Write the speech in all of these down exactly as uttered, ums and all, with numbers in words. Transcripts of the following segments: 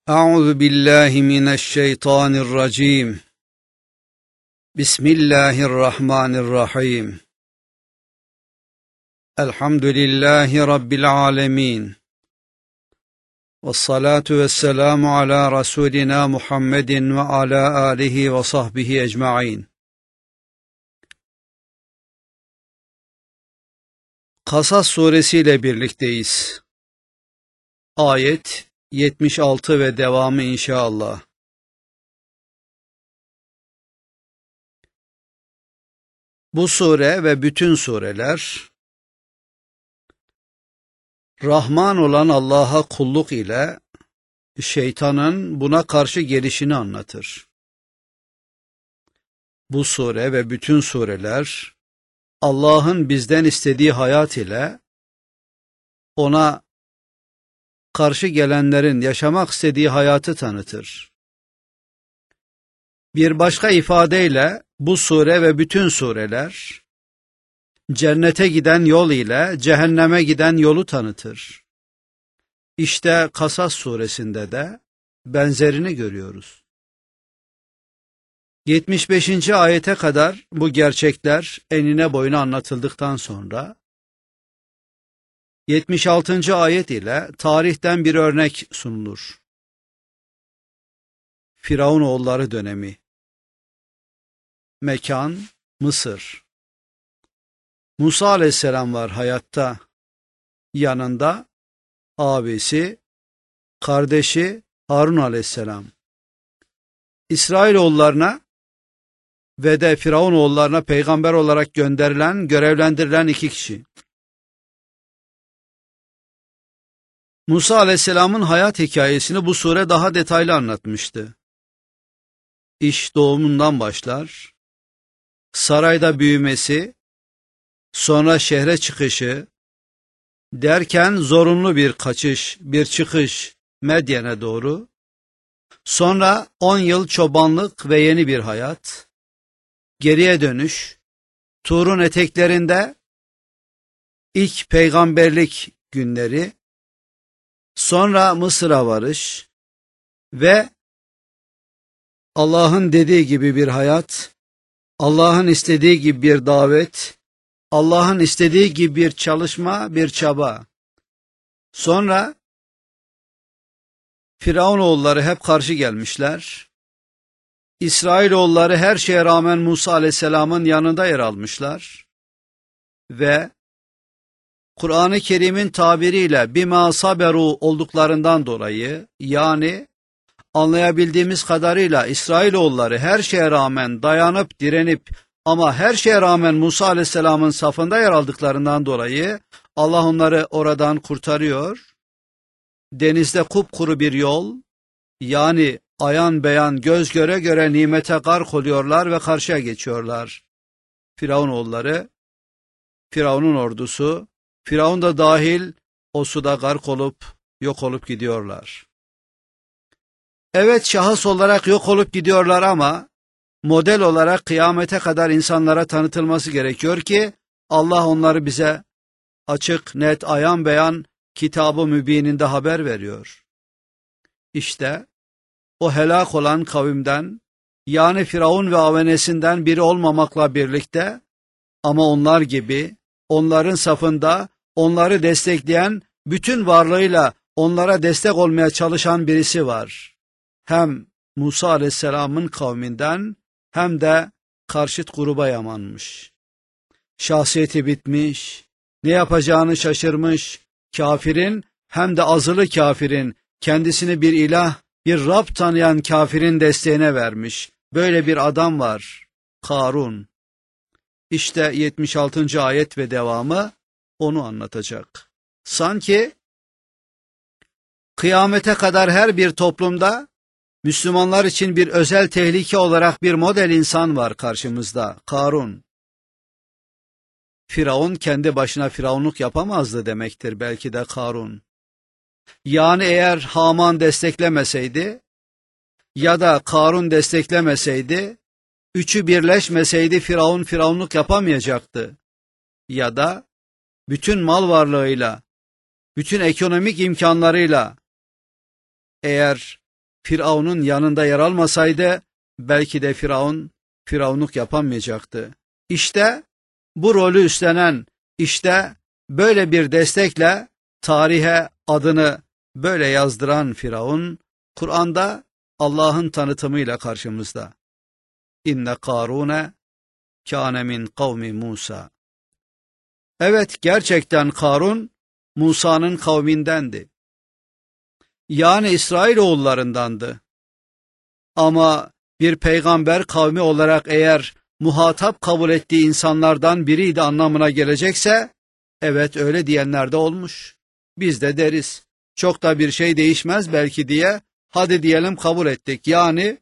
أعوذ بالله من الشيطان الرجيم. بسم الله الرحمن الرحيم. الحمد لله رب العالمين، والصلاة والسلام على رسولنا محمد وعلى آله وصحبه أجمعين. Kasas suresi ile birlikteyiz. Ayet yetmiş altı ve devamı inşallah. Bu sure ve bütün sureler Rahman olan Allah'a kulluk ile şeytanın buna karşı gelişini anlatır. Bu sure ve bütün sureler Allah'ın bizden istediği hayat ile ona karşı gelenlerin yaşamak istediği hayatı tanıtır. Bir başka ifadeyle bu sure ve bütün sureler cennete giden yol ile cehenneme giden yolu tanıtır. İşte Kasas suresinde de benzerini görüyoruz. yetmiş beşinci ayete kadar bu gerçekler enine boyuna anlatıldıktan sonra yetmiş altıncı ayet ile tarihten bir örnek sunulur. Firavun oğulları dönemi. Mekan Mısır. Musa aleyhisselam var hayatta. Yanında abisi, kardeşi Harun aleyhisselam. İsrailoğullarına ve de Firavun oğullarına peygamber olarak gönderilen, görevlendirilen iki kişi. Musa aleyhisselamın hayat hikayesini bu sure daha detaylı anlatmıştı. İş doğumundan başlar, sarayda büyümesi, sonra şehre çıkışı, derken zorunlu bir kaçış, bir çıkış Medyen'e doğru, sonra on yıl çobanlık ve yeni bir hayat, geriye dönüş, Tur'un eteklerinde ilk peygamberlik günleri, sonra Mısır'a varış ve Allah'ın dediği gibi bir hayat, Allah'ın istediği gibi bir davet, Allah'ın istediği gibi bir çalışma, bir çaba. Sonra Firavunoğulları hep karşı gelmişler. İsrailoğulları her şeye rağmen Musa aleyhisselamın yanında yer almışlar. Ve Kur'an-ı Kerim'in tabiriyle bima saberu olduklarından dolayı, yani anlayabildiğimiz kadarıyla İsrailoğulları her şeye rağmen dayanıp direnip ama her şeye rağmen Musa aleyhisselamın safında yer aldıklarından dolayı Allah onları oradan kurtarıyor. Denizde kupkuru bir yol, yani ayan beyan göz göre göre nimete gark oluyorlar ve karşıya geçiyorlar. Firavunoğulları, Firavun'un ordusu, Firavun da dahil o suda gark olup yok olup gidiyorlar. Evet, şahıs olarak yok olup gidiyorlar ama model olarak kıyamete kadar insanlara tanıtılması gerekiyor ki Allah onları bize açık, net, ayan beyan Kitab-ı Mübininde haber veriyor. İşte o helak olan kavimden, yani Firavun ve avenesinden biri olmamakla birlikte ama onlar gibi onların safında onları destekleyen, bütün varlığıyla onlara destek olmaya çalışan birisi var. Hem Musa aleyhisselamın kavminden hem de karşıt gruba yamanmış. Şahsiyeti bitmiş, ne yapacağını şaşırmış kafirin, hem de azılı kafirin, kendisini bir ilah, bir Rab tanıyan kafirin desteğine vermiş. Böyle bir adam var, Karun. İşte yetmiş altıncı ayet ve devamı onu anlatacak. Sanki kıyamete kadar her bir toplumda Müslümanlar için bir özel tehlike olarak bir model insan var karşımızda, Karun. Firavun kendi başına firavunluk yapamazdı demektir belki de Karun. Yani eğer Haman desteklemeseydi ya da Karun desteklemeseydi, üçü birleşmeseydi Firavun firavunluk yapamayacaktı. Ya da bütün mal varlığıyla, bütün ekonomik imkanlarıyla eğer Firavun'un yanında yer almasaydı belki de Firavun firavunluk yapamayacaktı. İşte bu rolü üstlenen, işte böyle bir destekle tarihe adını böyle yazdıran Firavun, Kur'an'da Allah'ın tanıtımıyla karşımızda. İnne Karune kâne min kavmi Musa. Evet, gerçekten Karun Musa'nın kavmindendi. Yani İsrailoğullarındandı. Ama bir peygamber kavmi olarak eğer muhatap kabul ettiği insanlardan biriydi anlamına gelecekse, evet öyle diyenler de olmuş. Biz de deriz, çok da bir şey değişmez belki diye, hadi diyelim kabul ettik. Yani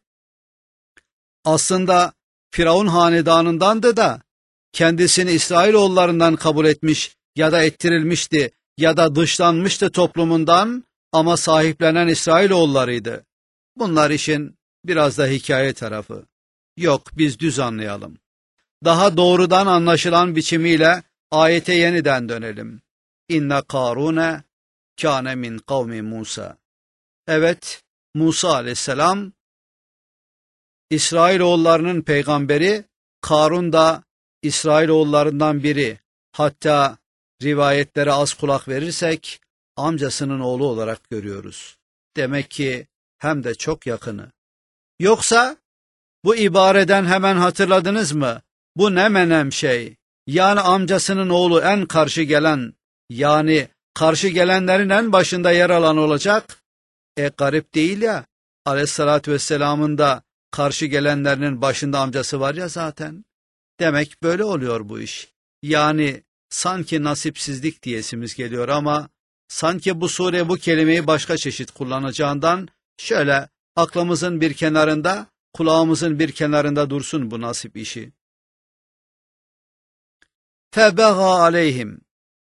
aslında Firavun hanedanındandı da kendisini İsrailoğullarından kabul etmiş ya da ettirilmişti ya da dışlanmıştı toplumundan ama sahiplenen İsrailoğullarıydı. Bunlar işin biraz da hikaye tarafı. Yok, biz düz anlayalım. Daha doğrudan anlaşılan biçimiyle ayete yeniden dönelim. İnne Karune kâne min kavmi Musa. Evet, Musa aleyhisselam İsrailoğullarının peygamberi, Karun da İsrailoğullarından biri. Hatta rivayetlere az kulak verirsek amcasının oğlu olarak görüyoruz. Demek ki hem de çok yakını. Yoksa bu ibareden hemen hatırladınız mı? Bu ne menem şey? Yani amcasının oğlu en karşı gelen, yani karşı gelenlerin en başında yer alan olacak. E garip değil ya, aleyhissalatü vesselamın da karşı gelenlerinin başında amcası var ya zaten. Demek böyle oluyor bu iş. Yani sanki nasipsizlik diyesimiz geliyor ama sanki bu sure bu kelimeyi başka çeşit kullanacağından şöyle aklımızın bir kenarında, kulağımızın bir kenarında dursun bu nasip işi. Febega aleyhim.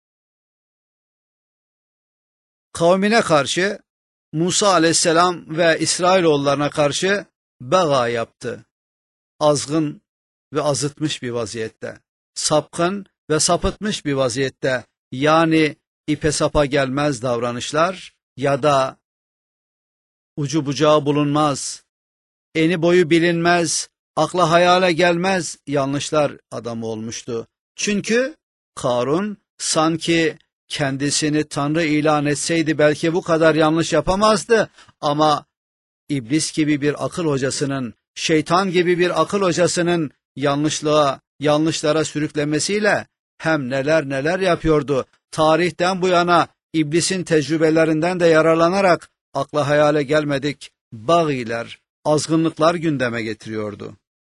Kavmine karşı, Musa aleyhisselam ve İsrailoğullarına karşı bega yaptı. Azgın ve azıtmış bir vaziyette. Sapkın ve sapıtmış bir vaziyette. Yani ipe sapa gelmez davranışlar ya da ucu bucağı bulunmaz, eni boyu bilinmez, akla hayale gelmez yanlışlar adamı olmuştu. Çünkü Karun sanki kendisini Tanrı ilan etseydi belki bu kadar yanlış yapamazdı ama iblis gibi bir akıl hocasının, şeytan gibi bir akıl hocasının yanlışlığa, yanlışlara sürüklemesiyle hem neler neler yapıyordu. Tarihten bu yana iblisin tecrübelerinden de yararlanarak akla hayale gelmedik bagiler, azgınlıklar gündeme getiriyordu.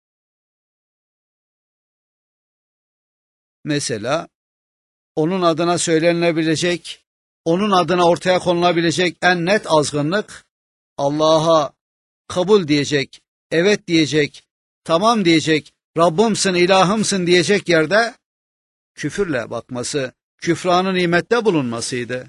Mesela onun adına söylenilebilecek, onun adına ortaya konulabilecek en net azgınlık, Allah'a kabul diyecek, evet diyecek, tamam diyecek, Rabbimsin, ilahımsın diyecek yerde küfürle bakması, küfranı nimette bulunmasıydı.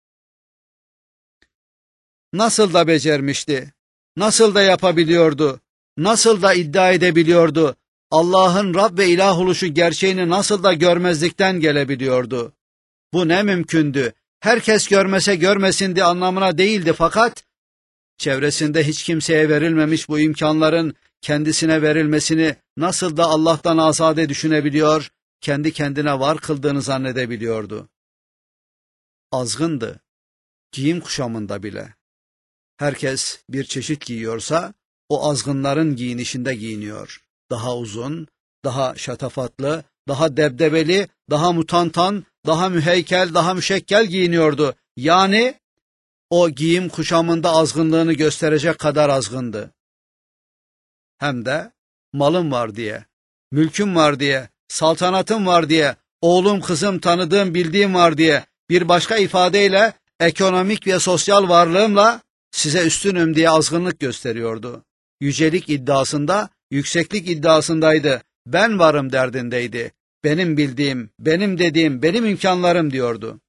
Nasıl da becermişti, nasıl da yapabiliyordu, nasıl da iddia edebiliyordu, Allah'ın Rab ve ilah oluşu gerçeğini nasıl da görmezlikten gelebiliyordu. Bu ne mümkündü, herkes görmese görmesin diye anlamına değildi fakat çevresinde hiç kimseye verilmemiş bu imkanların kendisine verilmesini nasıl da Allah'tan azade düşünebiliyor, kendi kendine var kıldığını zannedebiliyordu. Azgındı, giyim kuşamında bile. Herkes bir çeşit giyiyorsa, o azgınların giyinişinde giyiniyor. Daha uzun, daha şatafatlı, daha debdebeli, daha mutantan, daha müheykel, daha müşekkel giyiniyordu. Yani o giyim kuşamında azgınlığını gösterecek kadar azgındı. Hem de malım var diye, mülküm var diye, saltanatım var diye, oğlum kızım tanıdığım bildiğim var diye, bir başka ifadeyle ekonomik ve sosyal varlığımla size üstünüm diye azgınlık gösteriyordu. Yücelik iddiasında, yükseklik iddiasındaydı. Ben varım derdindeydi. Benim bildiğim, benim dediğim, benim imkanlarım diyordu.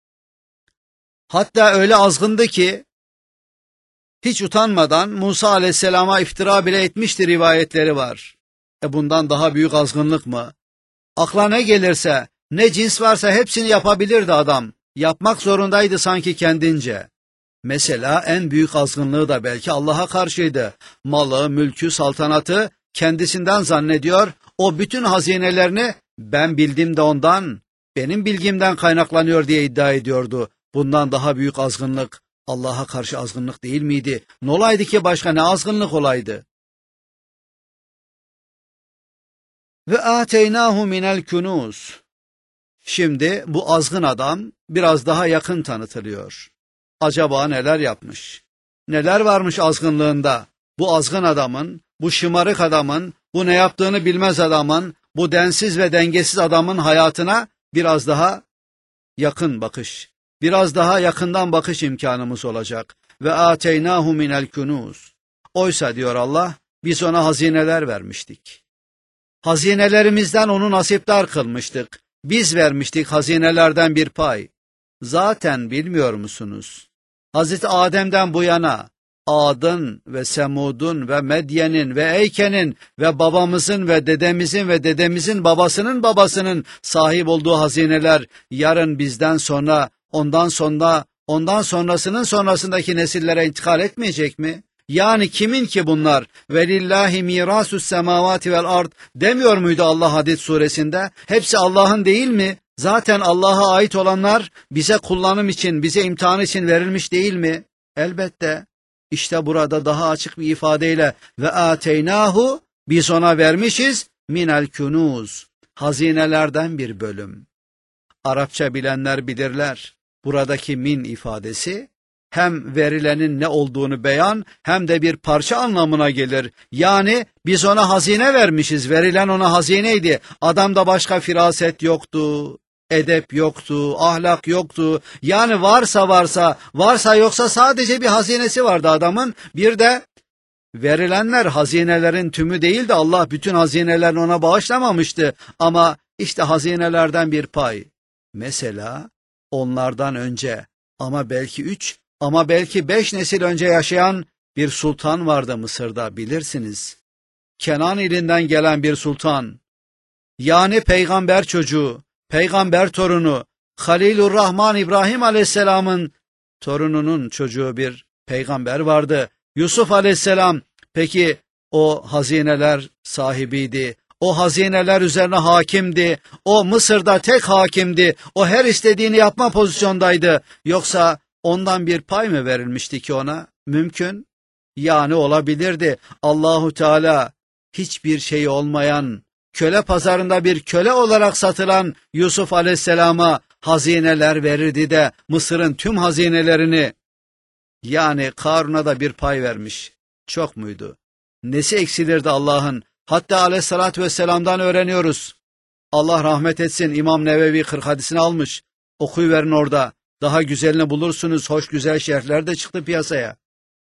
Hatta öyle azgındı ki hiç utanmadan Musa aleyhisselama iftira bile etmişti rivayetleri var. E bundan daha büyük azgınlık mı? Akla ne gelirse, ne cins varsa hepsini yapabilirdi adam. Yapmak zorundaydı sanki kendince. Mesela en büyük azgınlığı da belki Allah'a karşıydı. Malı, mülkü, saltanatı kendisinden zannediyor. O bütün hazinelerini ben bildim de ondan, benim bilgimden kaynaklanıyor diye iddia ediyordu. Bundan daha büyük azgınlık Allah'a karşı azgınlık değil miydi? Ne olaydı ki başka, ne azgınlık olaydı? Ve ateynahu minel kunuz. Şimdi bu azgın adam biraz daha yakın tanıtılıyor. Acaba neler yapmış? Neler varmış azgınlığında? Bu azgın adamın, bu şımarık adamın, bu ne yaptığını bilmez adamın, bu densiz ve dengesiz adamın hayatına biraz daha yakın bakış, biraz daha yakından bakış imkanımız olacak. Ve ateynahu minel kunuz. Oysa diyor Allah, biz ona hazineler vermiştik. Hazinelerimizden onu nasipdar kılmıştık. Biz vermiştik hazinelerden bir pay. Zaten bilmiyor musunuz? Hazreti Adem'den bu yana Ad'ın ve Semud'un ve Medyen'in ve Eyken'in ve babamızın ve dedemizin ve dedemizin babasının babasının sahip olduğu hazineler yarın bizden sonra, ondan sonra, ondan sonrasının sonrasındaki nesillere intikal etmeyecek mi? Yani kimin ki bunlar? Velillahi mirasus semavati vel ard demiyor muydu Allah Hadid suresinde? Hepsi Allah'ın değil mi? Zaten Allah'a ait olanlar bize kullanım için, bize imtihan için verilmiş değil mi? Elbette. İşte burada daha açık bir ifadeyle ve ateynahu, biz ona vermişiz minel kunuz, hazinelerden bir bölüm. Arapça bilenler bilirler. Buradaki min ifadesi hem verilenin ne olduğunu beyan hem de bir parça anlamına gelir. Yani biz ona hazine vermişiz, verilen ona hazineydi. Adamda başka firaset yoktu, edep yoktu, ahlak yoktu. Yani varsa varsa, varsa yoksa sadece bir hazinesi vardı adamın. Bir de verilenler hazinelerin tümü değil de Allah bütün hazinelerini ona bağışlamamıştı. Ama işte hazinelerden bir pay. Mesela onlardan önce ama belki üç, ama belki beş nesil önce yaşayan bir sultan vardı Mısır'da, bilirsiniz. Kenan ilinden gelen bir sultan. Yani peygamber çocuğu, peygamber torunu, Halilur Rahman İbrahim Aleyhisselam'ın torununun çocuğu bir peygamber vardı. Yusuf Aleyhisselam. Peki o hazineler sahibiydi. O hazineler üzerine hakimdi. O Mısır'da tek hakimdi. O her istediğini yapma pozisyondaydı. Yoksa ondan bir pay mı verilmişti ki ona? Mümkün. Yani olabilirdi. Allahu Teala hiçbir şeyi olmayan, köle pazarında bir köle olarak satılan Yusuf Aleyhisselam'a hazineler verirdi de Mısır'ın tüm hazinelerini, yani Karun'a da bir pay vermiş. Çok muydu? Nesi eksilirdi Allah'ın? Hatta Aleyhisselatü Vesselam'dan öğreniyoruz. Allah rahmet etsin, İmam Nevevi kırk hadisini almış. Okuyuverin orada. Daha güzelini bulursunuz. Hoş güzel şerhler de çıktı piyasaya.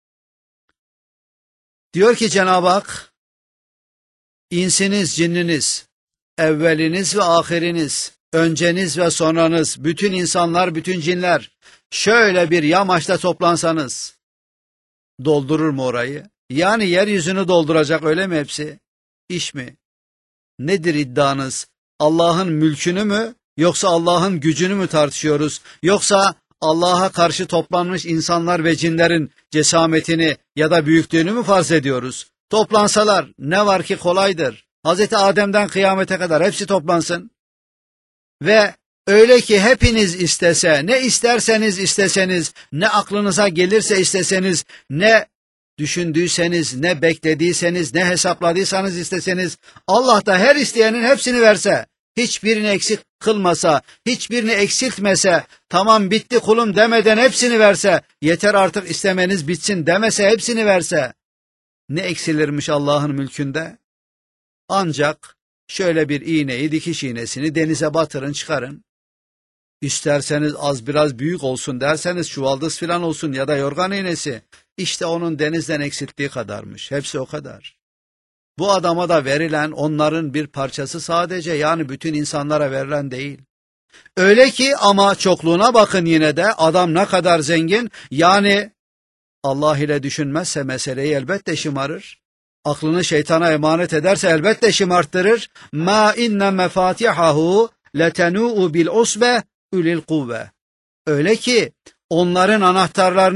Diyor ki Cenab-ı Hak, İnsiniz, cinniniz, evveliniz ve ahiriniz, önceniz ve sonranız, bütün insanlar, bütün cinler, şöyle bir yamaçta toplansanız, doldurur mu orayı? Yani yeryüzünü dolduracak, öyle mi hepsi? İş mi? Nedir iddianız? Allah'ın mülkünü mü, yoksa Allah'ın gücünü mü tartışıyoruz? Yoksa Allah'a karşı toplanmış insanlar ve cinlerin cesametini ya da büyüklüğünü mü farz ediyoruz? Toplansalar ne var ki kolaydır. Hazreti Adem'den kıyamete kadar hepsi toplansın. Ve öyle ki hepiniz istese, ne isterseniz isteseniz, ne aklınıza gelirse isteseniz, ne düşündüyseniz, ne beklediyseniz, ne hesapladıysanız isteseniz, Allah da her isteyenin hepsini verse, hiçbirini eksik kılmasa, hiçbirini eksiltmese, tamam bitti kulum demeden hepsini verse, yeter artık istemeniz bitsin demese hepsini verse, ne eksilirmiş Allah'ın mülkünde? Ancak şöyle bir iğneyi, dikiş iğnesini denize batırın çıkarın. İsterseniz az biraz büyük olsun derseniz çuvaldız filan olsun ya da yorgan iğnesi. İşte onun denizden eksilttiği kadarmış. Hepsi o kadar. Bu adama da verilen onların bir parçası sadece, yani bütün insanlara verilen değil. Öyle ki ama çokluğuna bakın yine de adam ne kadar zengin, yani Allah ile düşünmezse meseleyi elbette şımarır. Aklını şeytana emanet ederse elbette şımarttırır. Ma inne mefatihahu letenuu bil usbe ulil kuvve. Öyle ki onların anahtarlarını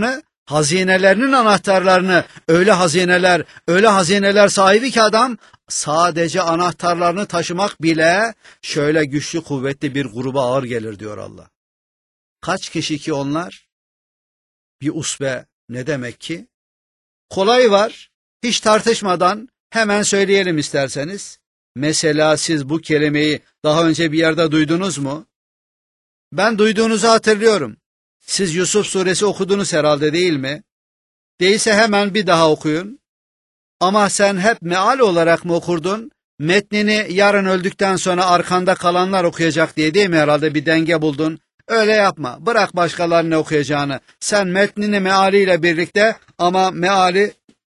hazinelerinin anahtarlarını, öyle hazineler, öyle hazineler sahibi ki adam sadece anahtarlarını taşımak bile şöyle güçlü kuvvetli bir gruba ağır gelir diyor Allah. Kaç kişi ki onlar? Bir usbe ne demek ki? Kolay var, hiç tartışmadan hemen söyleyelim isterseniz. Mesela siz bu kelimeyi daha önce bir yerde duydunuz mu? Ben duyduğunuzu hatırlıyorum. Siz Yusuf suresi okudunuz herhalde değil mi? Değilse hemen bir daha okuyun. Ama sen hep meal olarak mı okurdun? Metnini yarın öldükten sonra arkanda kalanlar okuyacak diye değil mi herhalde bir denge buldun? Öyle yapma. Bırak başkalarının okuyacağını. Sen metnini mealiyle birlikte ama meali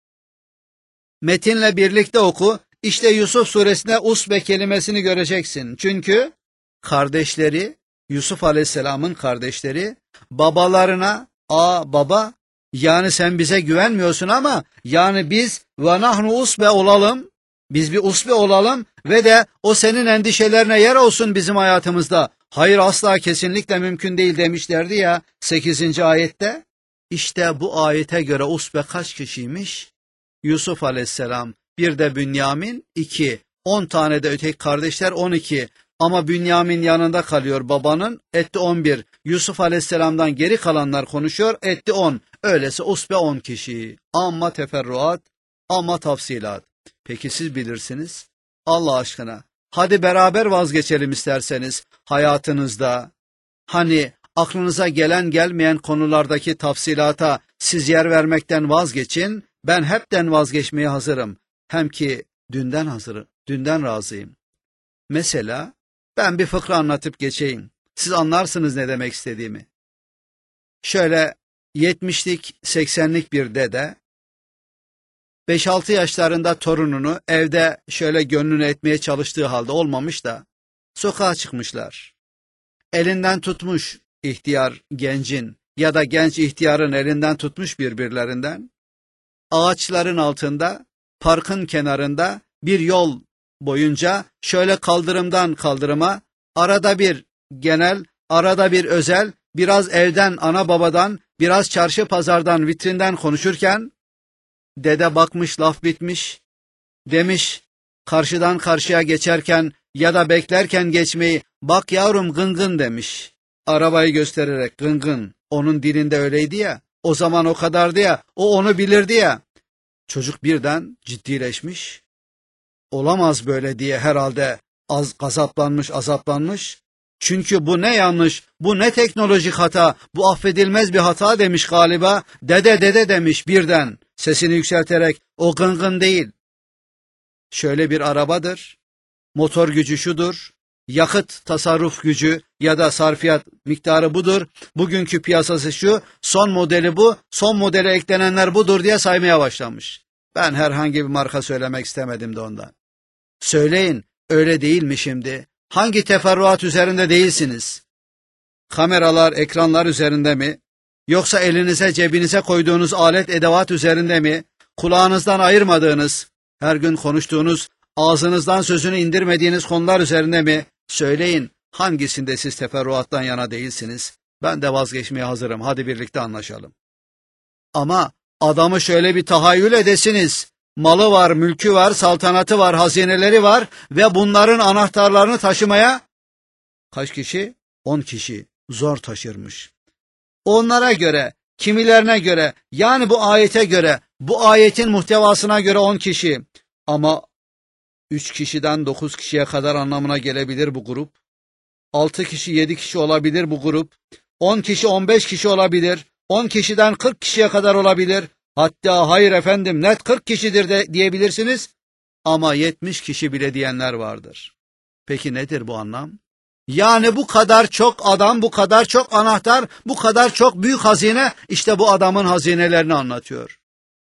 metinle birlikte oku. İşte Yusuf suresinde usbe kelimesini göreceksin. Çünkü kardeşleri, Yusuf aleyhisselamın kardeşleri babalarına, aa baba yani sen bize güvenmiyorsun ama yani biz ve nahnu usbe olalım, biz bir usbe olalım ve de o senin endişelerine yer olsun bizim hayatımızda. Hayır asla kesinlikle mümkün değil demişlerdi ya sekizinci ayette. İşte bu ayete göre usbe kaç kişiymiş? Yusuf aleyhisselam, bir de Bünyamin, iki, on tane de öteki kardeşler on iki. Ama Bünyamin yanında kalıyor babanın, etti on bir. Yusuf aleyhisselamdan geri kalanlar konuşuyor, etti on. Öyleyse usbe on kişi. Amma teferruat, amma tafsilat. Peki siz bilirsiniz. Allah aşkına. Hadi beraber vazgeçelim isterseniz hayatınızda. Hani aklınıza gelen gelmeyen konulardaki tafsilata siz yer vermekten vazgeçin. Ben hepten vazgeçmeye hazırım. Hem ki dünden hazırım, dünden razıyım. Mesela ben bir fıkra anlatıp geçeyim. Siz anlarsınız ne demek istediğimi. Şöyle yetmişlik, seksenlik bir dede, beş altı yaşlarında torununu evde şöyle gönlünü etmeye çalıştığı halde olmamış da sokağa çıkmışlar. Elinden tutmuş ihtiyar gencin ya da genç ihtiyarın elinden tutmuş birbirlerinden. Ağaçların altında, parkın kenarında bir yol boyunca şöyle kaldırımdan kaldırıma, arada bir genel, arada bir özel, biraz evden, ana babadan, biraz çarşı pazardan, vitrinden konuşurken, dede bakmış laf bitmiş, demiş karşıdan karşıya geçerken ya da beklerken geçmeyi, bak yavrum gıngın demiş. Arabayı göstererek gıngın, onun dilinde öyleydi ya, o zaman o kadardı ya, o onu bilirdi ya. Çocuk birden ciddileşmiş, olamaz böyle diye herhalde az gazaplanmış, azaplanmış. Çünkü bu ne yanlış, bu ne teknolojik hata, bu affedilmez bir hata demiş galiba. Dede dede demiş birden sesini yükselterek, o gıngın değil. Şöyle bir arabadır, motor gücü şudur, yakıt tasarruf gücü ya da sarfiyat miktarı budur, bugünkü piyasası şu, son modeli bu, son modele eklenenler budur diye saymaya başlamış. Ben herhangi bir marka söylemek istemedim de ondan. Söyleyin, öyle değil mi şimdi? Hangi teferruat üzerinde değilsiniz? Kameralar, ekranlar üzerinde mi? Yoksa elinize, cebinize koyduğunuz alet, edevat üzerinde mi? Kulağınızdan ayırmadığınız, her gün konuştuğunuz, ağzınızdan sözünü indirmediğiniz konular üzerinde mi? Söyleyin, hangisinde siz teferruattan yana değilsiniz? Ben de vazgeçmeye hazırım, hadi birlikte anlaşalım. Ama adamı şöyle bir tahayyül edesiniz. Malı var, mülkü var, saltanatı var, hazineleri var ve bunların anahtarlarını taşımaya kaç kişi? On kişi zor taşırmış. Onlara göre, kimilerine göre, yani bu ayete göre, bu ayetin muhtevasına göre on kişi. Ama üç kişiden dokuz kişiye kadar anlamına gelebilir bu grup. Altı kişi, yedi kişi olabilir bu grup. On kişi, on beş kişi olabilir. On kişiden kırk kişiye kadar olabilir. Hatta hayır efendim net kırk kişidir de diyebilirsiniz. Ama yetmiş kişi bile diyenler vardır. Peki nedir bu anlam? Yani bu kadar çok adam, bu kadar çok anahtar, bu kadar çok büyük hazine, işte bu adamın hazinelerini anlatıyor.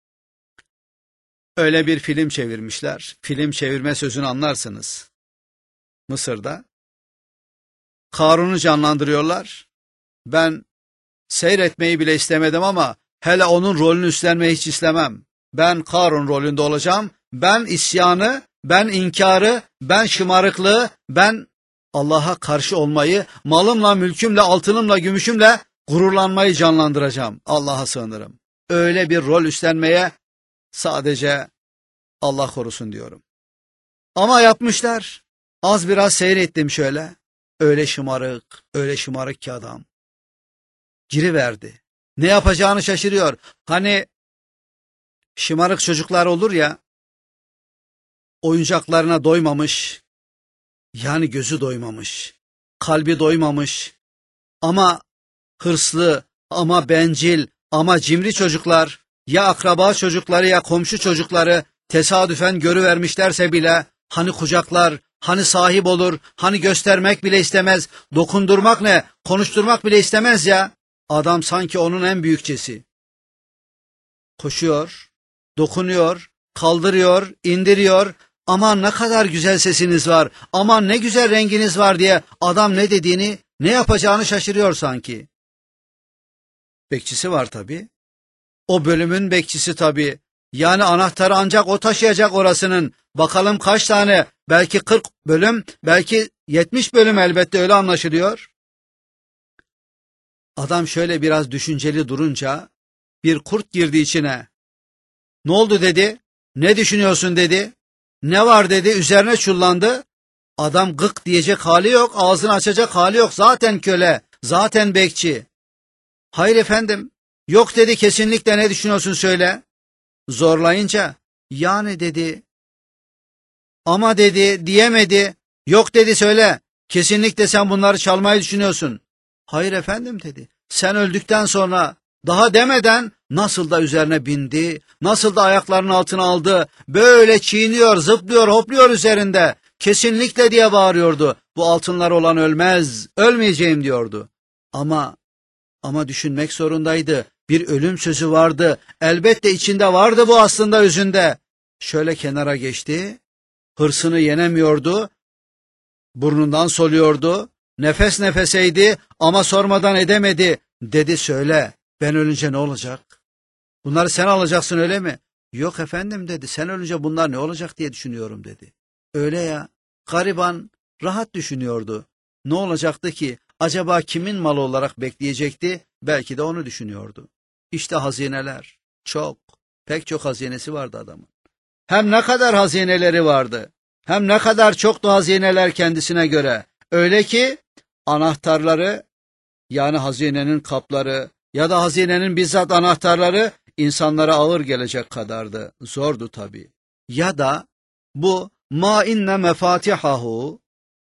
Öyle bir film çevirmişler. Film çevirme sözünü anlarsınız. Mısır'da. Karun'u canlandırıyorlar. Ben seyretmeyi bile istemedim ama hele onun rolünü üstlenmeyi hiç istemem. Ben Karun rolünde olacağım. Ben isyanı, ben inkarı, ben şımarıklığı, ben Allah'a karşı olmayı, malımla, mülkümle, altınımla, gümüşümle gururlanmayı canlandıracağım. Allah'a sığınırım. öyle bir rol üstlenmeye sadece Allah korusun diyorum. Ama yapmışlar. Az biraz seyrettim şöyle. Öyle şımarık, öyle şımarık ki adam. Giriverdi. Ne yapacağını şaşırıyor. Hani şımarık çocuklar olur ya, oyuncaklarına doymamış, yani gözü doymamış, kalbi doymamış ama hırslı, ama bencil, ama cimri çocuklar, ya akraba çocukları ya komşu çocukları tesadüfen görüvermişlerse bile, hani kucaklar, hani sahip olur, hani göstermek bile istemez, dokundurmak ne, konuşturmak bile istemez ya, adam sanki onun en büyükçesi. Koşuyor, dokunuyor, kaldırıyor, indiriyor, aman ne kadar güzel sesiniz var, aman ne güzel renginiz var diye adam ne dediğini, ne yapacağını şaşırıyor sanki. Bekçisi var tabii. O bölümün bekçisi tabii. Yani anahtarı ancak o taşıyacak orasının. Bakalım kaç tane, belki kırk bölüm, belki yetmiş bölüm, elbette öyle anlaşılıyor. Adam şöyle biraz düşünceli durunca bir kurt girdi içine. Ne oldu dedi, ne düşünüyorsun dedi, ne var dedi, üzerine çullandı. Adam gık diyecek hali yok, ağzını açacak hali yok, zaten köle, zaten bekçi. Hayır efendim, yok dedi, kesinlikle ne düşünüyorsun söyle. Zorlayınca, yani dedi, ama dedi, diyemedi, yok dedi söyle, kesinlikle sen bunları çalmayı düşünüyorsun. Hayır efendim dedi, sen öldükten sonra, daha demeden nasıl da üzerine bindi, nasıl da ayaklarının altına aldı, böyle çiğniyor, zıplıyor, hopluyor üzerinde, kesinlikle diye bağırıyordu. Bu altınlar olan ölmez, ölmeyeceğim diyordu. Ama, ama düşünmek zorundaydı, bir ölüm sözü vardı, elbette içinde vardı bu aslında özünde. Şöyle kenara geçti, hırsını yenemiyordu, burnundan soluyordu, nefes nefeseydi ama sormadan edemedi. Dedi söyle, ben ölünce ne olacak? Bunları sen alacaksın öyle mi? Yok efendim dedi, sen ölünce bunlar ne olacak diye düşünüyorum dedi. Öyle ya, gariban rahat düşünüyordu. Ne olacaktı ki? Acaba kimin malı olarak bekleyecekti? Belki de onu düşünüyordu. İşte hazineler, çok, pek çok hazinesi vardı adamın. Hem ne kadar hazineleri vardı, hem ne kadar çoktu hazineler kendisine göre. Öyle ki anahtarları, yani hazinenin kapları ya da hazinenin bizzat anahtarları insanlara ağır gelecek kadardı. Zordu tabii. Ya da bu ma inne mefatihahu,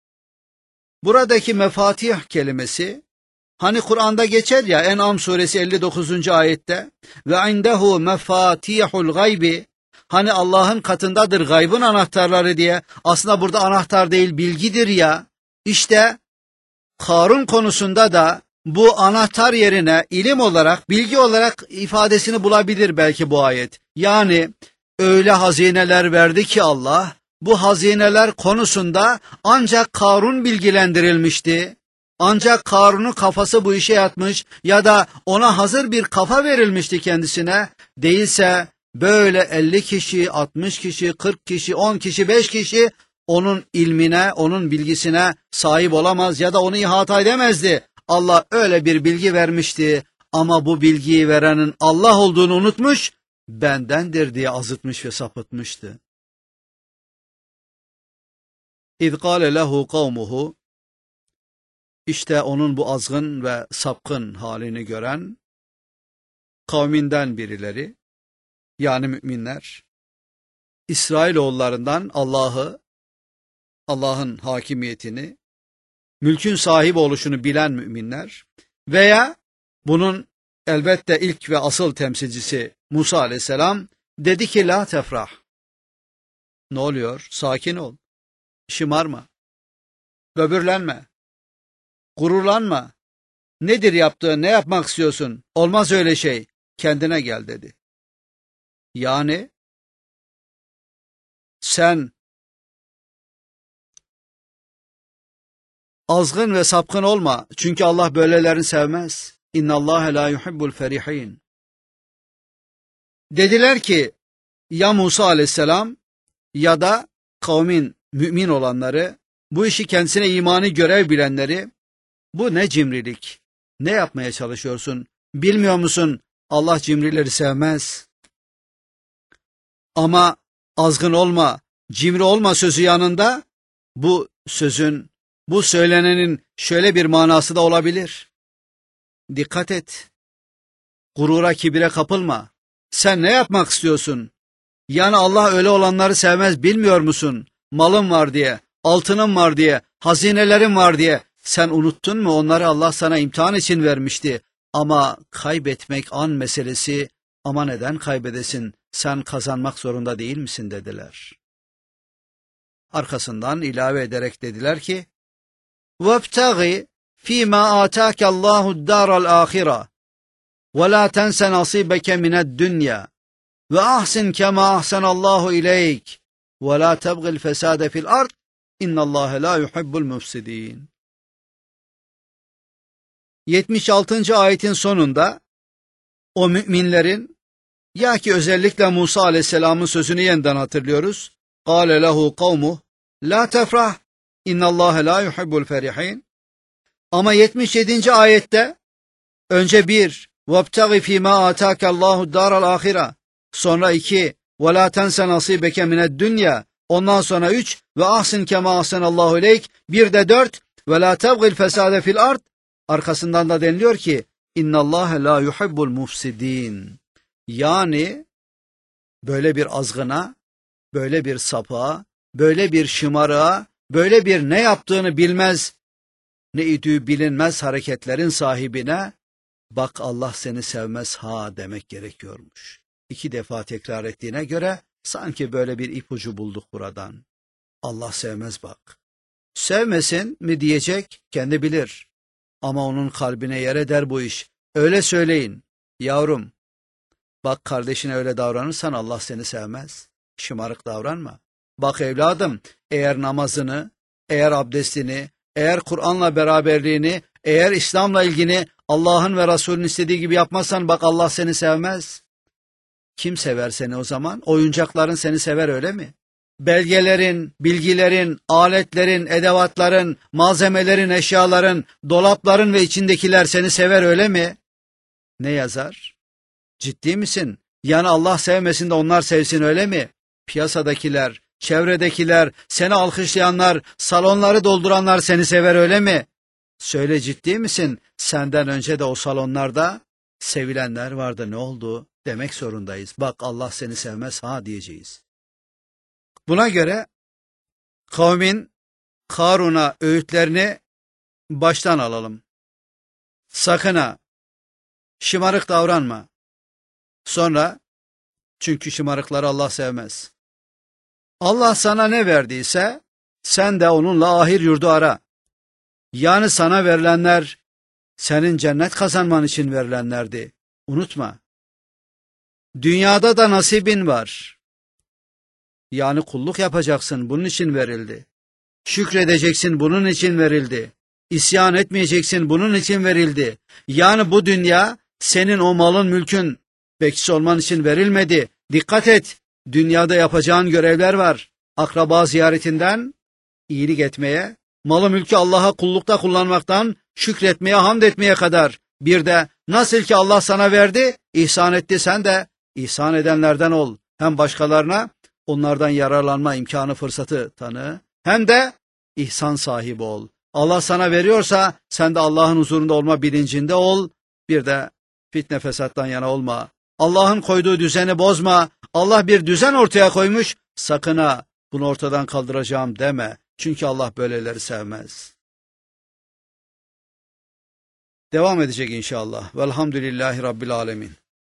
buradaki mefatih kelimesi, hani Kur'an'da geçer ya, En'am suresi elli dokuzuncu ayette, ve indehu mefatihul gaybi, hani Allah'ın katındadır gaybın anahtarları diye. Aslında burada anahtar değil, bilgidir ya. İşte Karun konusunda da bu anahtar yerine ilim olarak, bilgi olarak ifadesini bulabilir belki bu ayet. Yani öyle hazineler verdi ki Allah, bu hazineler konusunda ancak Karun bilgilendirilmişti. Ancak Karun'un kafası bu işe yatmış ya da ona hazır bir kafa verilmişti kendisine. Değilse böyle elli kişi, altmış kişi, kırk kişi, on kişi, beş kişi onun ilmine, onun bilgisine sahip olamaz ya da onu ihata edemezdi. Allah öyle bir bilgi vermişti ama bu bilgiyi verenin Allah olduğunu unutmuş, bendendir diye azıtmış ve sapıtmıştı. İz kâle lehu kavmuhu, İşte onun bu azgın ve sapkın halini gören kavminden birileri, yani müminler, İsrailoğullarından Allah'ı, Allah'ın hakimiyetini, mülkün sahibi oluşunu bilen müminler veya bunun elbette ilk ve asıl temsilcisi Musa aleyhisselam dedi ki la tefrah. Ne oluyor? Sakin ol. Şımarma. Böbürlenme. Gururlanma. Nedir yaptığın, ne yapmak istiyorsun? Olmaz öyle şey. Kendine gel dedi. Yani sen azgın ve sapkın olma. Çünkü Allah böylelerini sevmez. İnnallâhe lâ yuhibbul ferihin. Dediler ki ya Musa aleyhisselam ya da kavmin mümin olanları, bu işi kendisine imani görev bilenleri, bu ne cimrilik, ne yapmaya çalışıyorsun, bilmiyor musun Allah cimrileri sevmez. Ama azgın olma, cimri olma sözü yanında bu sözün, bu söylenenin şöyle bir manası da olabilir. Dikkat et. Gurura, kibire kapılma. Sen ne yapmak istiyorsun? Yani Allah öyle olanları sevmez, bilmiyor musun? Malın var diye, altının var diye, hazinelerin var diye. Sen unuttun mu? Onları Allah sana imtihan için vermişti. Ama kaybetmek an meselesi. Ama neden kaybedesin? Sen kazanmak zorunda değil misin dediler. Arkasından ilave ederek dediler ki: وَابْتَغِ ف۪ي مَا آتَاكَ اللّٰهُ الدَّارَ الْآخِرَةِ وَلَا تَنْسَ نَصِيبَكَ مِنَ الدُّنْيَا وَأَحْسِنْ كَمَا أَحْسَنَ اللّٰهُ إِلَيْكَ وَلَا تَبْغِ الْفَسَادَ فِي الْأَرْضِ اِنَّ اللّٰهَ لَا يُحِبُّ الْمُفْسِدِينَ. yetmiş altıncı ayetin sonunda o müminlerin, ya ki özellikle Musa aleyhisselamın sözünü yeniden hatırlıyoruz. قَالَ لَهُ قَوْمُهُ لَا تَفْرَحْ اِنَّ اللّٰهَ لَا يُحِبُّ الْفَرِحِينَ. Ama yetmiş yedinci ayette önce bir وَابْتَغِ ف۪ي مَا آتَاكَ اللّٰهُ الدَّارَ الْآخِرَةِ, sonra iki وَلَا تَنْسَ نَصِيبَكَ مِنَ الدُّنْيَا, ondan sonra üç ve ahsin kema ahsenallahu ileyk, bir de dört وَلَا تَبْغِ الْفَسَادَ فِي الْأَرْضِ. Arkasından da deniliyor ki اِنَّ اللّٰهَ لَا يُحِبُّ الْمُفْسِد۪ينَ. Yani böyle bir azgına, böyle bir sapığa, böyle bir şımarığa, böyle bir ne yaptığını bilmez, ne idüğü bilinmez hareketlerin sahibine bak Allah seni sevmez ha demek gerekiyormuş. İki defa tekrar ettiğine göre sanki böyle bir ipucu bulduk buradan. Allah sevmez bak. Sevmesin mi diyecek, kendi bilir. Ama onun kalbine yer eder bu iş. Öyle söyleyin. Yavrum, bak kardeşine öyle davranırsan Allah seni sevmez. Şımarık davranma. Bak evladım, eğer namazını, eğer abdestini, eğer Kur'an'la beraberliğini, eğer İslam'la ilgini Allah'ın ve Resul'ün istediği gibi yapmazsan bak Allah seni sevmez. Kim sever seni o zaman? Oyuncakların seni sever öyle mi? Belgelerin, bilgilerin, aletlerin, edevatların, malzemelerin, eşyaların, dolapların ve içindekiler seni sever öyle mi? Ne yazar? Ciddi misin? Yani Allah sevmesin de onlar sevsin öyle mi? Piyasadakiler, çevredekiler, seni alkışlayanlar, salonları dolduranlar seni sever öyle mi? Söyle, ciddi misin? Senden önce de o salonlarda sevilenler vardı, ne oldu demek zorundayız. Bak Allah seni sevmez ha diyeceğiz. Buna göre kavmin Karun'a öğütlerini baştan alalım. Sakın ha, şımarık davranma. Sonra, çünkü şımarıkları Allah sevmez. Allah sana ne verdiyse sen de onunla ahir yurdu ara. Yani sana verilenler senin cennet kazanman için verilenlerdi. Unutma. Dünyada da nasibin var. Yani kulluk yapacaksın, bunun için verildi. Şükredeceksin, bunun için verildi. İsyan etmeyeceksin, bunun için verildi. Yani bu dünya senin o malın, mülkün bekçisi olman için verilmedi. Dikkat et, dünyada yapacağın görevler var. Akraba ziyaretinden iyilik etmeye, malı mülkü Allah'a kullukta kullanmaktan şükretmeye, hamd etmeye kadar. Bir de nasıl ki Allah sana verdi, ihsan etti, sen de ihsan edenlerden ol. Hem başkalarına onlardan yararlanma imkanı, fırsatı tanı, hem de ihsan sahibi ol. Allah sana veriyorsa sen de Allah'ın huzurunda olma bilincinde ol. Bir de fitne fesattan yana olma. Allah'ın koyduğu düzeni bozma. Allah bir düzen ortaya koymuş. Sakın ha bunu ortadan kaldıracağım deme. Çünkü Allah böyleleri sevmez. Devam edecek inşallah. Velhamdülillahi Rabbil Alemin.